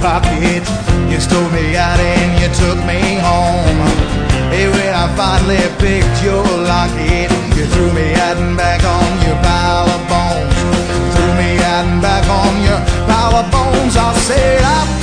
pocket. You stole me out and you took me home. Hey, when I finally picked your locket, you threw me out and back on your pile of bones. Threw me out and back on your pile of bones. I said,